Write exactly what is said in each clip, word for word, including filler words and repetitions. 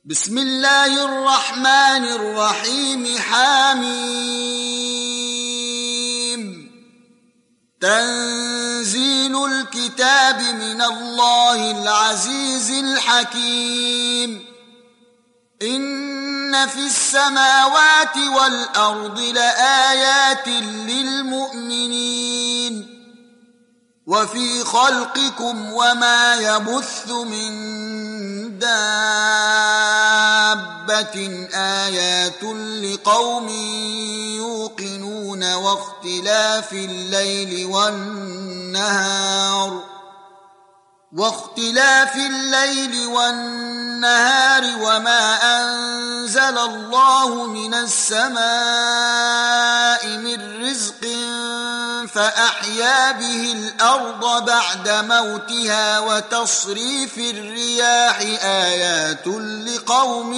بسم الله الرحمن الرحيم. حميم. تنزيل الكتاب من الله العزيز الحكيم. إن في السماوات والأرض لآيات للمؤمنين وفي خلقكم وما يبث من دابة آيات لقوم يوقنون واختلاف الليل والنهار واختلاف الليل والنهار وما أنزل الله من السماء من رزق فأحيا به الأرض بعد موتها وتصريف الرياح آيات لقوم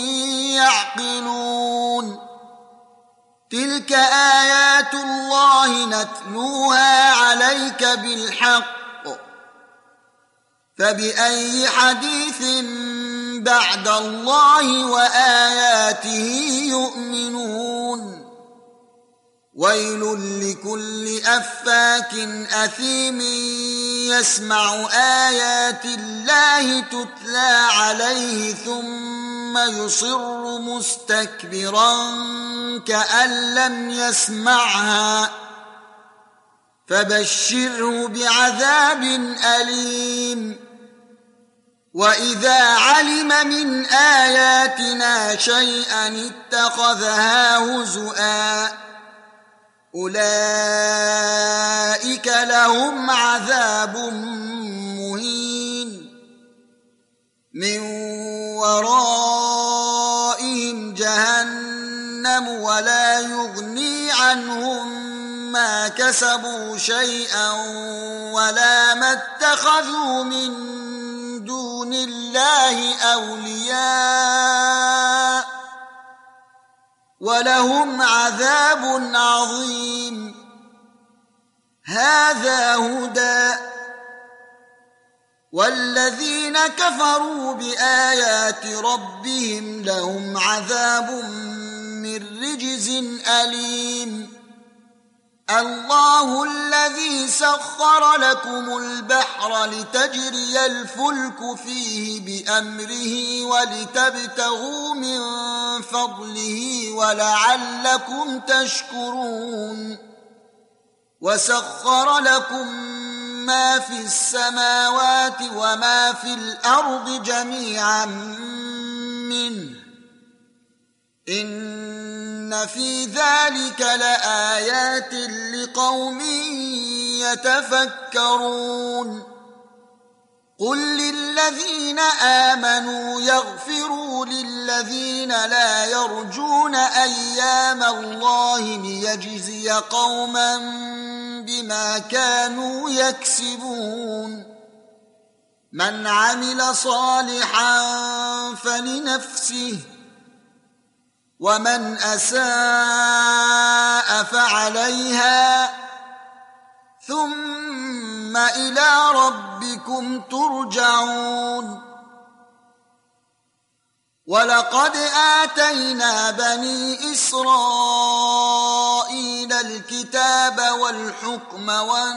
يعقلون. تلك آيات الله نتلوها عليك بالحق فبأي حديث بعد الله وآياته يؤمنون. ويل لكل أفاك أثيم يسمع آيات الله تتلى عليه ثم يصر مستكبرا كأن لم يسمعها فبشره بعذاب أليم. وإذا علم من آياتنا شيئا اتخذها هزؤا أولئك لهم عذاب مهين. من ورائهم جهنم ولا يغني عنهم ما كسبوا شيئا ولا ما اتخذوا من دون الله أولياء ولهم عذاب عظيم. هذا هدى والذين كفروا بآيات ربهم لهم عذاب من رجز أليم. الله الذي سخر لكم البحر لتجري الفلك فيه بأمره ولتبتغوا من فضله ولعلكم تشكرون. وسخر لكم ما في السماوات وما في الأرض جميعا منه إن في ذلك لآيات لقوم يتفكرون. قل للذين آمنوا يغفروا للذين لا يرجون أيام الله ليجزي قوما بما كانوا يكسبون. من عمل صالحا فلنفسه ومن أساء فعليها ثم إلى ربكم ترجعون. ولقد آتينا بني إسرائيل الكتاب والحكم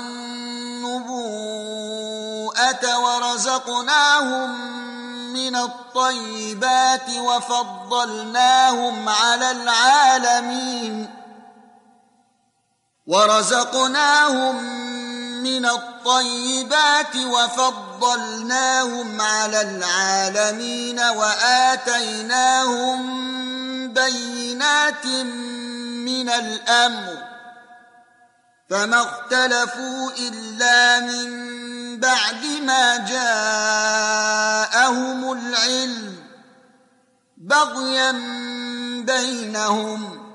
والنبوءة ورزقناهم من الطيبات وفضلناهم على العالمين ورزقناهم من الطيبات وفضلناهم على العالمين وآتيناهم بينات من الأمر فما اختلفوا إلا من بعد ما جاءهم العلم بغيا بينهم.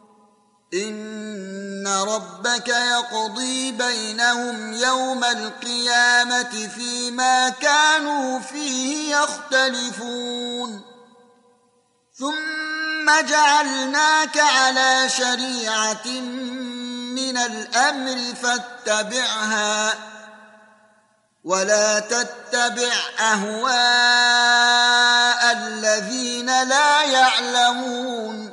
إن ربك يقضي بينهم يوم القيامة فيما كانوا فيه يختلفون. ثم جعلناك على شريعة من الأمر فاتبعها ولا تتبع أهواء الذين لا يعلمون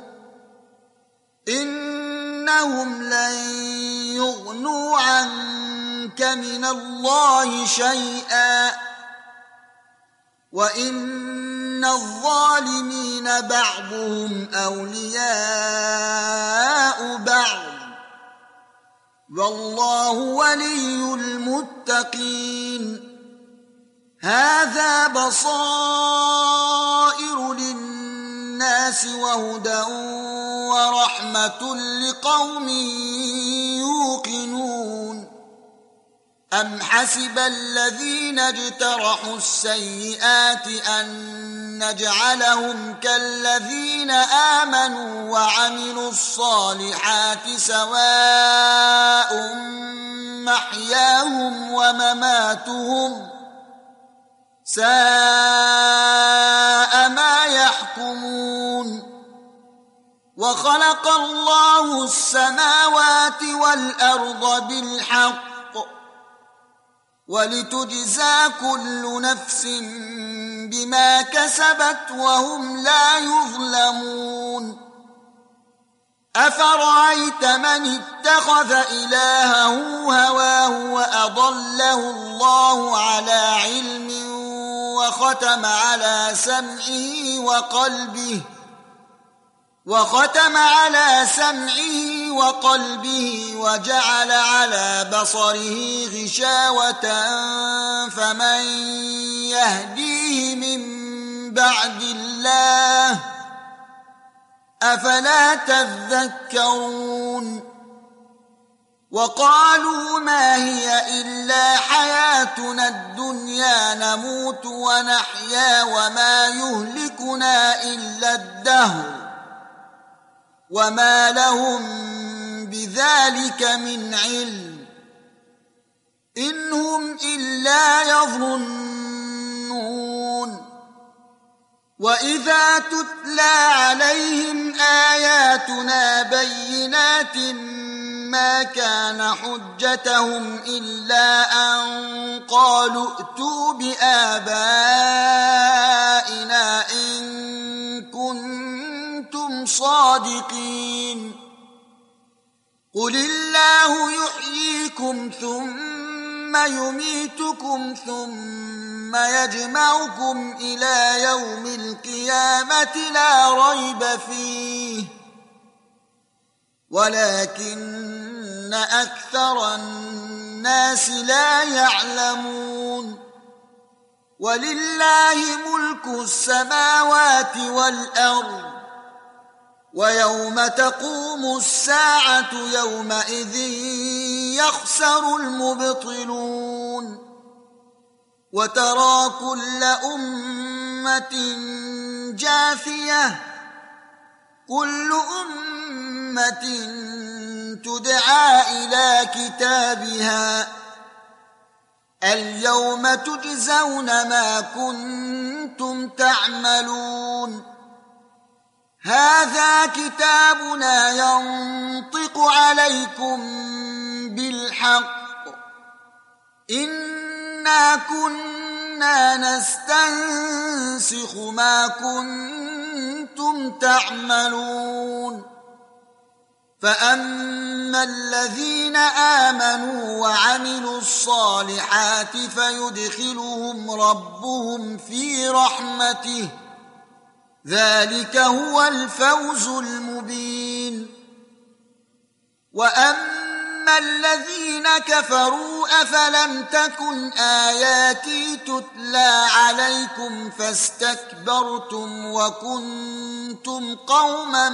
إنهم لن يغنوا عنك من الله شيئا وإن الظالمين بعضهم أولياء بعض والله ولي المتقين هذا بصائر للناس وهدى ورحمة لقوم يوقنون أم حسب الذين اجترحوا السيئات أن نجعلهم كالذين آمنوا وعملوا الصالحات سواء محياهم ومماتهم ساء ما يحكمون وخلق الله السماوات والأرض بالحق ولتجزى كل نفس بما كسبت وهم لا يظلمون أفرأيت من اتخذ إلهه هواه وأضله الله على علم وختم على سمعه وقلبه وختم على سمعه وقلبه وجعل على بصره غشاوة فمن يهديه من بعد الله أفلا تذكرون وقالوا ما هي إلا حياتنا الدنيا نموت ونحيا وما يهلكنا إلا الدهر وما لهم بذلك من علم إن هم إلا يظنون وإذا تتلى عليهم آياتنا بينات ما كان حجتهم إلا أن قالوا ائتوا بآبائنا إن كنتم صادقين قل الله يحييكم ثم يميتكم ثم يجمعكم إلى يوم القيامة لا ريب فيه ولكن أكثر الناس لا يعلمون ولله ملك السماوات والأرض ويوم تقوم الساعة يومئذ يخسر المبطلون وترى كل أمة جاثية كل أمة تدعى إلى كتابها اليوم تجزون ما كنتم تعملون هذا كتابنا ينطق عليكم بالحق إنا كنا نستنسخ ما كنتم تعملون فأما الذين آمنوا وعملوا الصالحات فيدخلهم ربهم في رحمته ذلك هو الفوز المبين وأما الذين كفروا أفلم تكن آياتي تتلى عليكم فاستكبرتم وكنتم قوما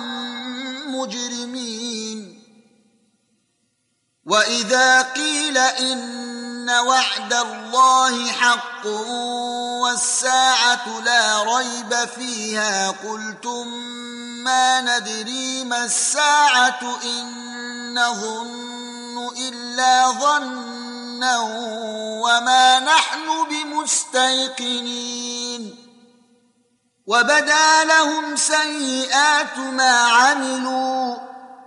مجرمين وإذا قيل إن وعد الله حق والساعة لا ريب فيها قلتم ما ندري ما الساعة إن نظن إلا ظنا وما نحن بمستيقنين وبدا لهم سيئات ما عملوا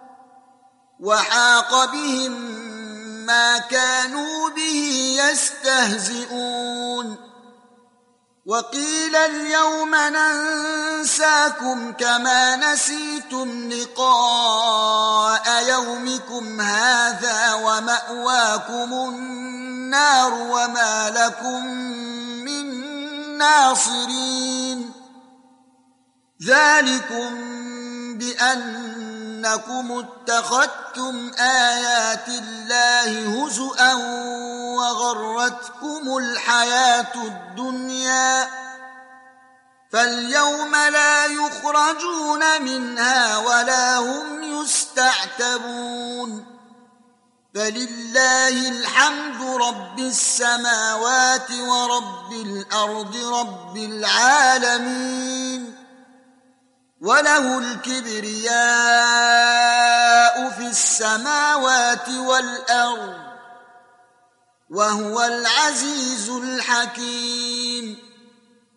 وحاق بهم ما كانوا به يستهزئون وقيل اليوم ننساكم كما نسيتم لقاء يومكم هذا ومأواكم النار وما لكم من ناصرين ذلكم بأنكم اتخذتم آيات الله هزؤا وغرتكم الحياة الدنيا فاليوم لا يخرجون منها ولا هم يستعتبون فلله الحمد رب السماوات ورب الأرض رب العالمين وله الكبرياء في السماوات والأرض وهو العزيز الحكيم